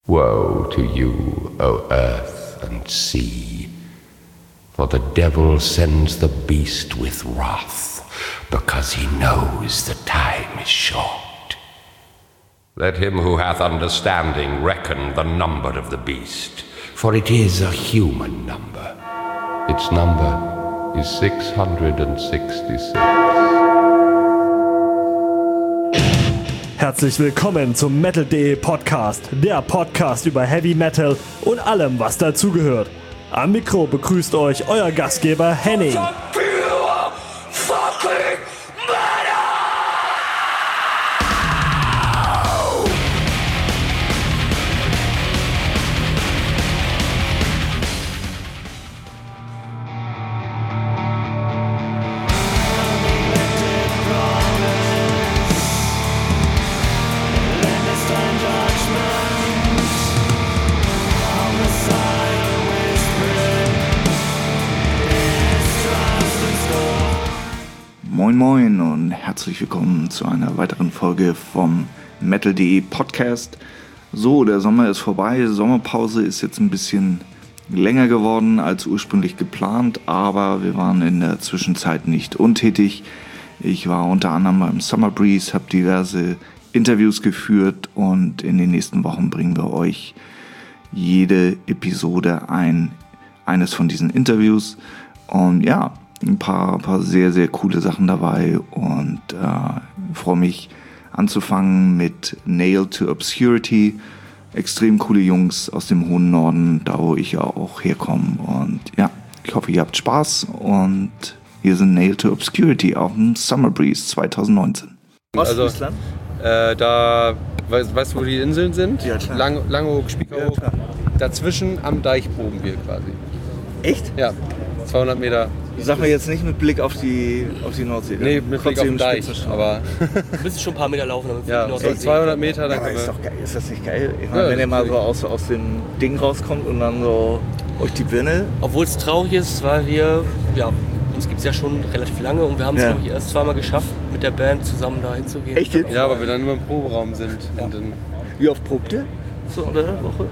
Woe to you, O earth and sea, for the devil sends the beast with wrath, because he knows the time is short. Let him who hath understanding reckon the number of the beast, for it is a human number. Its number is 666. Herzlich willkommen zum Metal.de Podcast, der Podcast über Heavy Metal und allem, was dazugehört. Am Mikro begrüßt euch euer Gastgeber Henning. Moin Moin und herzlich willkommen zu einer weiteren Folge vom Metal.de Podcast. So, der Sommer ist vorbei, die Sommerpause ist jetzt ein bisschen länger geworden als ursprünglich geplant, aber wir waren in der Zwischenzeit nicht untätig. Ich war unter anderem beim Summer Breeze, habe diverse Interviews geführt und in den nächsten Wochen bringen wir euch jede Episode eines von diesen Interviews. Und ja, ein paar sehr, sehr coole Sachen dabei und freue mich anzufangen mit Nailed to Obscurity. Extrem coole Jungs aus dem hohen Norden, da wo ich ja auch herkomme. Und ja, ich hoffe, ihr habt Spaß und hier sind Nailed to Obscurity auf dem Summer Breeze 2019. Ostfriesland? Da, weißt du, wo die Inseln sind? Ja, klar. Langeoog, Spiekeroog. Ja, Dazwischen am Deich proben wir quasi. Echt? Ja, 200 Meter. Sag mir jetzt nicht mit Blick auf die Nordsee. Nee, mit Blick auf den Deich, aber... Du müsst schon ein paar Meter laufen, damit ja, so 200 Meter, dann Aber können ist wir... doch geil, ist das nicht geil? Ich meine, Ja, wenn ihr mal natürlich. so aus dem Ding rauskommt und dann so euch die Birne... Obwohl es traurig ist, weil wir, ja, uns gibt es ja schon relativ lange und wir haben es, glaube ich, erst zweimal geschafft, mit der Band zusammen da hinzugehen. Echt jetzt? Ja, weil wir dann nur im Proberaum sind. Und dann, Wie oft probt ihr? So unter der Woche?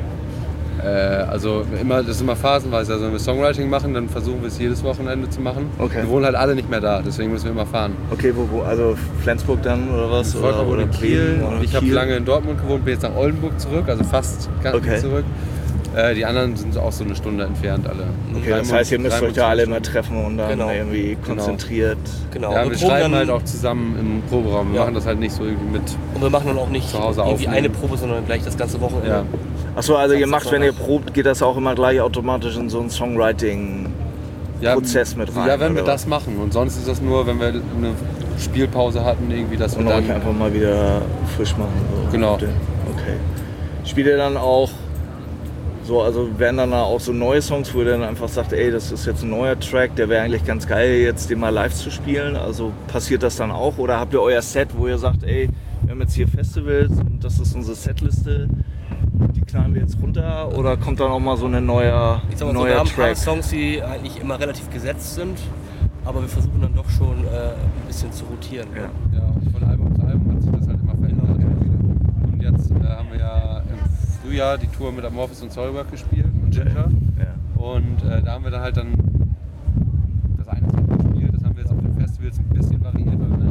also das ist immer phasenweise. Also wenn wir Songwriting machen, dann versuchen wir es jedes Wochenende zu machen. Okay. Wir wohnen halt alle nicht mehr da, deswegen müssen wir immer fahren. Okay, wo? Also Flensburg dann oder was? Volker wohnt in Kiel Bremen oder und ich habe Kiel? lange in Dortmund gewohnt, bin jetzt nach Oldenburg zurück, also fast ganz Okay. zurück. Die anderen sind auch so eine Stunde entfernt alle. Okay, das heißt, ihr müsst euch da alle mal Stunden. treffen und dann Genau. irgendwie konzentriert... Genau. Ja, Und wir proben schreiben dann, halt auch zusammen im Proberaum. Wir Ja. machen das halt nicht so irgendwie mit. und wir machen dann auch nicht Zu Hause irgendwie aufnehmen. eine Probe, sondern gleich das ganze Wochenende. Ja. Achso, also ihr macht, wenn ihr Samstag. probt, geht das auch immer gleich automatisch in so einen Songwriting-Prozess mit rein? Ja, wenn wir oder das machen. Und sonst ist das nur, wenn wir eine Spielpause hatten, irgendwie, dass Und wir euch dann. einfach mal wieder frisch machen. So. Genau. Okay. Spielt ihr dann auch so, also werden dann auch so neue Songs, wo ihr dann einfach sagt, ey, das ist jetzt ein neuer Track, der wäre eigentlich ganz geil, jetzt den mal live zu spielen? Also passiert das dann auch? Oder habt ihr euer Set, wo ihr sagt, ey, wir haben jetzt hier Festivals und das ist unsere Setliste, die knallen wir jetzt runter? Oder kommt dann auch mal so ein neuer Ich sag mal so, wir haben ein paar Track? Songs, die eigentlich immer relativ gesetzt sind, aber wir versuchen dann doch schon ein bisschen zu rotieren. Ja. Ja, von Album zu Album hat sich das halt immer verändert. Und jetzt haben wir ja im Frühjahr die Tour mit Amorphis und Soilwork gespielt und Ginger. Ja. Und da haben wir dann halt das eine Song gespielt, das haben wir jetzt auf den Festivals ein bisschen variiert, weil wir dann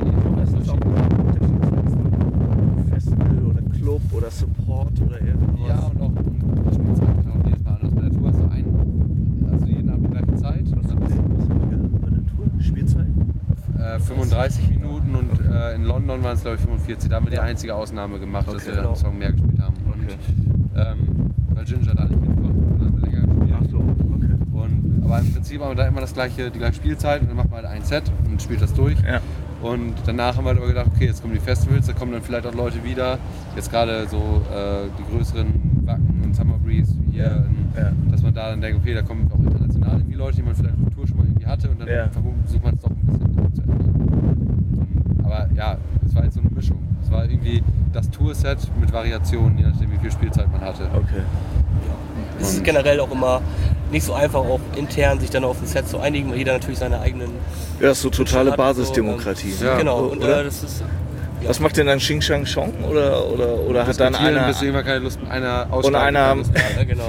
Festival oder Club oder Support oder irgendwas? ja, und auch das spielt es halt auch jedes Mal anders. Bei der Tour hast du also jeden Abend die gleiche Zeit. Und dann bist Bei der Tour? Spielzeit? 35 Minuten und in London waren es glaube ich 45. Da haben wir die einzige Ausnahme gemacht, dass wir genau. einen Song mehr gespielt haben. Und, Okay. weil Ginger da nicht mitkommt, dann haben wir länger gespielt. Ach so, okay. Aber im Prinzip haben wir da immer die gleiche Spielzeit und dann macht man halt ein Set und spielt das durch. Ja. Und danach haben wir halt aber gedacht, okay, jetzt kommen die Festivals, da kommen dann vielleicht auch Leute wieder. Jetzt gerade so die größeren Wacken und Summer Breeze wie hier, Ja. dass man da dann denkt, okay, da kommen auch international irgendwie Leute, die man vielleicht auf der Tour schon mal irgendwie hatte und dann versucht man es doch ein bisschen zu ändern. Aber ja, es war jetzt so eine Mischung. Es war irgendwie das Tourset mit Variationen, je nachdem wie viel Spielzeit man hatte. Okay. Es ist generell auch immer nicht so einfach, auch intern sich dann auf ein Set zu einigen, weil jeder natürlich seine eigenen... Ja, das ist so totale hat, Basisdemokratie. So, Ja. Genau, und Oder? das ist Was macht denn dann Xing Shang Chong? Oder hat dann einer... bis irgendwann keine Lust, einer aussteigt. Und einer... Ja, genau.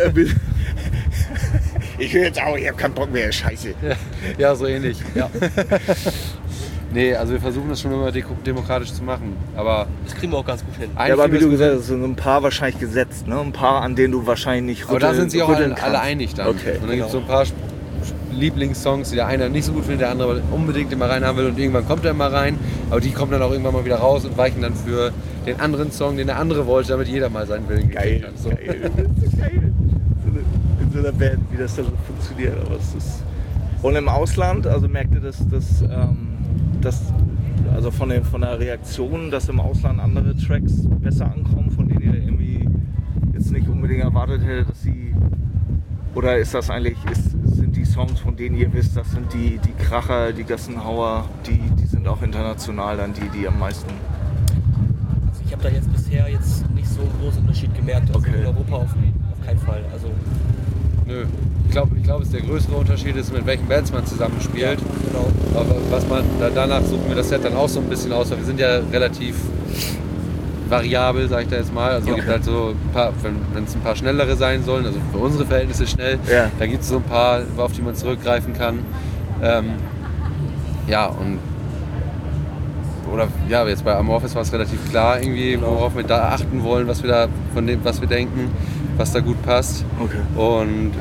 Ich will jetzt auch, ich habe keinen Bock mehr, scheiße. Ja, so ähnlich. Ja. Nee, also wir versuchen das schon immer demokratisch zu machen, aber... Das kriegen wir auch ganz gut hin. Ja, aber wie du gesagt hast, sind ein paar wahrscheinlich gesetzt, ne? Ein paar, an denen du wahrscheinlich nicht rütteln. Aber da sind sich auch alle einig dann. Okay. Und dann gibt es so ein paar Lieblingssongs, die der eine nicht so gut findet, der andere unbedingt immer reinhaben will und irgendwann kommt er immer rein, aber die kommen dann auch irgendwann mal wieder raus und weichen dann für den anderen Song, den der andere wollte, damit jeder mal seinen Willen gekriegt hat. So. Geil. Das ist geil. In so einer Band, wie das dann so funktioniert. Aber es ist und im Ausland, also merkt ihr das also von der Reaktion, dass im Ausland andere Tracks besser ankommen, von denen ihr irgendwie jetzt nicht unbedingt erwartet hättet, dass sie, oder ist das eigentlich, sind die Songs, von denen ihr wisst, das sind die Kracher, die Gassenhauer, die sind auch international dann die am meisten? Also ich habe da jetzt bisher nicht so einen großen Unterschied gemerkt, also in Europa auf keinen Fall. Also nö. Ich glaube, der größere Unterschied ist, mit welchen Bands man zusammenspielt. Ja, genau. Aber was man danach suchen wir das Set dann auch so ein bisschen aus, weil wir sind ja relativ variabel, sag ich da jetzt mal. Also es gibt halt so ein paar, wenn es ein paar schnellere sein sollen, also für unsere Verhältnisse schnell, da gibt es so ein paar, auf die man zurückgreifen kann. Jetzt bei Amorphis war es relativ klar irgendwie, worauf wir da achten wollen, was wir da von dem, was wir denken, was da gut passt. Okay. Und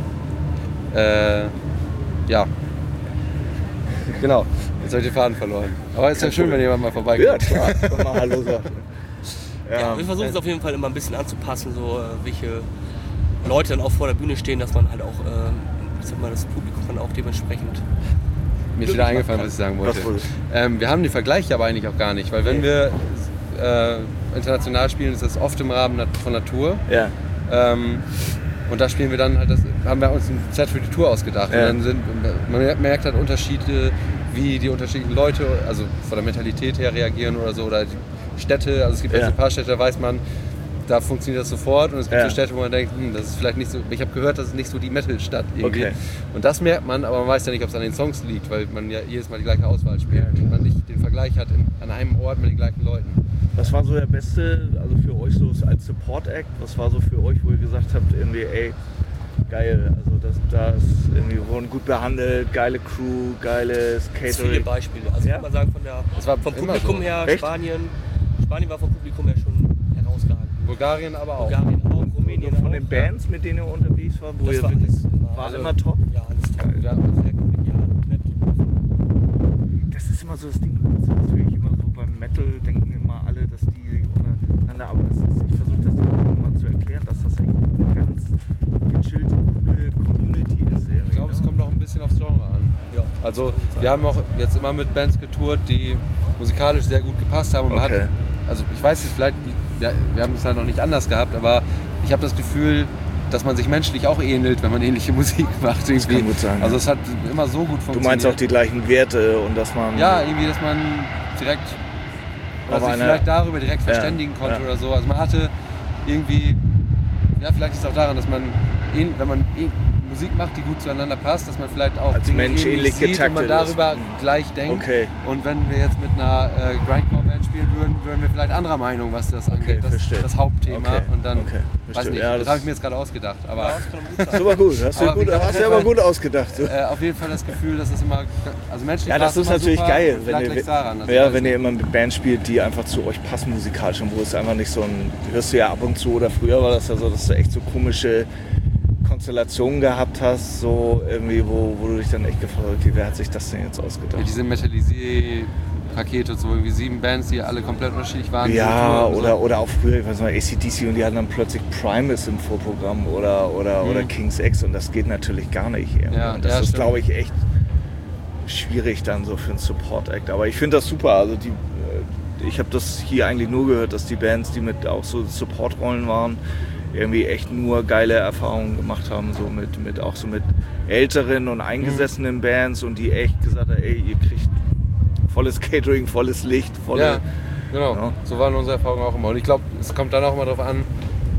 genau. Jetzt habe ich den Faden verloren. Aber es ist ja schön, wenn jemand mal vorbeikommt. Ja, klar. Mal Hallo sagt. Ja, wir versuchen es auf jeden Fall immer ein bisschen anzupassen, so welche Leute dann auch vor der Bühne stehen, dass man halt auch das Publikum dann auch dementsprechend... Mir ist wieder eingefallen, was ich sagen wollte. Wir haben die Vergleiche aber eigentlich auch gar nicht, weil wenn wir international spielen, ist das oft im Rahmen von der Tour. Ja. Und da spielen wir dann halt, haben wir uns ein Set für die Tour ausgedacht. Ja. Und dann man merkt halt Unterschiede, wie die unterschiedlichen Leute, also von der Mentalität her reagieren oder so, oder die Städte, also es gibt jetzt ein paar Städte, da weiß man, da funktioniert das sofort, und es gibt so Städte, wo man denkt, das ist vielleicht nicht so, ich habe gehört, das ist nicht so die Metal-Stadt irgendwie. Okay. Und das merkt man, aber man weiß ja nicht, ob es an den Songs liegt, weil man ja jedes Mal die gleiche Auswahl spielt und man nicht den Vergleich hat an einem Ort mit den gleichen Leuten. Was war so der beste, also für euch so als Support-Act, was war so für euch, wo ihr gesagt habt, irgendwie, ey, geil, also das irgendwie wurden gut behandelt, geile Crew, geiles Catering. Viele Beispiele, also kann man sagen, vom Publikum so. Her, Spanien war vom Publikum her schon herausragend. Bulgarien aber auch. Rumänien von den Bands, mit denen ihr unterwegs war, wo ihr wirklich, war immer top? Ja, alles top. Ja, nett. Das ist immer so das Ding, das ist natürlich immer so beim Metal, denken immer alle, dass die untereinander, aber ich versuche das immer zu erklären, dass das echt eine ganz gechillte, coole Community ist. Ich glaube, es kommt noch ein bisschen aufs Genre an. Ja. Also wir haben auch jetzt immer mit Bands getourt, die musikalisch sehr gut gepasst haben. Und man hat, also ich weiß nicht, vielleicht, wir haben es halt noch nicht anders gehabt, aber ich habe das Gefühl, dass man sich menschlich auch ähnelt, wenn man ähnliche Musik macht. Irgendwie. Das kann gut sein. Also es hat immer so gut funktioniert. Du meinst auch die gleichen Werte und dass man... Ja, irgendwie, dass man direkt, oder sich vielleicht darüber direkt verständigen konnte oder so. Also man hatte irgendwie, vielleicht ist es auch daran, dass man, wenn man Musik macht, die gut zueinander passt, dass man vielleicht auch als Dinge Mensch ähnlich sieht und man darüber gleich denkt. Okay. Und wenn wir jetzt mit einer Grindcore-Band spielen würden, wären wir vielleicht anderer Meinung, was das angeht. Das Hauptthema. Okay. Und dann, weiß nicht, das habe ich mir jetzt gerade ausgedacht. Aber super gut, hast du aber gut ausgedacht. Auf jeden Fall das Gefühl, dass das immer, also menschlich das ist natürlich geil, wenn ihr immer mit Bands spielt, die einfach zu euch passen musikalisch, und wo es einfach nicht so ein, hörst du ja ab und zu, oder früher war das ja so, dass du echt so komische Konstellationen gehabt hast, so irgendwie, wo du dich dann echt gefragt hast, wer hat sich das denn jetzt ausgedacht? Ja, diese Metalisier-Pakete, so irgendwie 7 Bands, die alle komplett unterschiedlich waren. Ja, oder auch früher, ich weiß nicht, AC/DC, und die hatten dann plötzlich Primus im Vorprogramm oder King's X, und das geht natürlich gar nicht. Ja, und das ist, glaube ich, echt schwierig dann so für einen Support-Act. Aber ich finde das super. Also ich habe das hier eigentlich nur gehört, dass die Bands, die mit auch so Support-Rollen waren, irgendwie echt nur geile Erfahrungen gemacht haben, so mit älteren und eingesessenen Bands, und die echt gesagt haben, ey, ihr kriegt volles Catering, volles Licht, Ja, so waren unsere Erfahrungen auch immer. Und ich glaube, es kommt dann auch immer darauf an,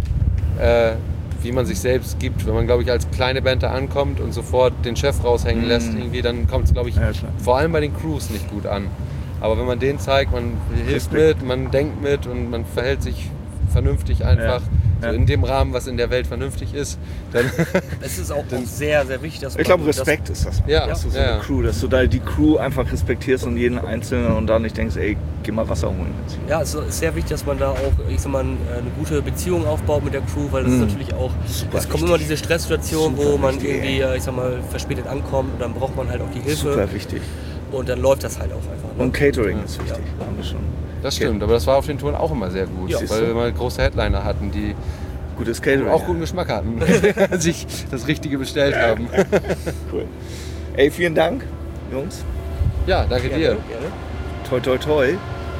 wie man sich selbst gibt. Wenn man, glaube ich, als kleine Band da ankommt und sofort den Chef raushängen lässt, irgendwie, dann kommt es, glaube ich, vor allem bei den Crews nicht gut an. Aber wenn man denen zeigt, man hilft mit, man denkt mit und man verhält sich vernünftig einfach, so in dem Rahmen, was in der Welt vernünftig ist, dann... Es ist auch sehr, sehr wichtig, dass man... Ich glaube, Respekt ist das. Ja, dass du so eine Crew, dass du da die Crew einfach respektierst und jeden Einzelnen und da nicht denkst, ey, geh mal Wasser holen. Ja, es ist sehr wichtig, dass man da auch, ich sag mal, eine gute Beziehung aufbaut mit der Crew, weil das ist natürlich auch... Es kommen immer diese Stresssituationen, wo man irgendwie, ich sag mal, verspätet ankommt und dann braucht man halt auch die Hilfe. Super wichtig. Und dann läuft das halt auch einfach. Ne? Und Catering ist wichtig, haben wir schon. Das stimmt, aber das war auf den Touren auch immer sehr gut, weil wir mal große Headliner hatten, die gutes Catering, auch guten Geschmack hatten, sich das Richtige bestellt haben. Cool. Ey, vielen Dank, Jungs. Ja, danke dir. Gerne. Toi, toi, toi.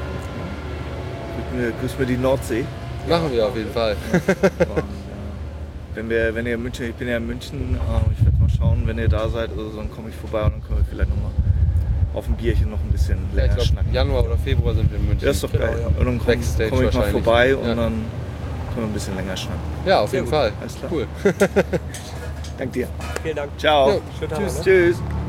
Grüß mir die Nordsee. Machen wir auf jeden Fall. Wenn ihr in München, ich bin ja in München, ich werde mal schauen, wenn ihr da seid, also dann komme ich vorbei und dann können wir vielleicht nochmal auf ein Bierchen noch ein bisschen länger schnacken. Januar oder Februar sind wir in München. Das ist doch geil. Genau, Und dann komme ich mal vorbei und dann können wir ein bisschen länger schnacken. Ja, auf jeden Fall. Alles klar. Cool. Dank dir. Vielen Dank. Ciao. Jo, schönen Tag, Tschüss.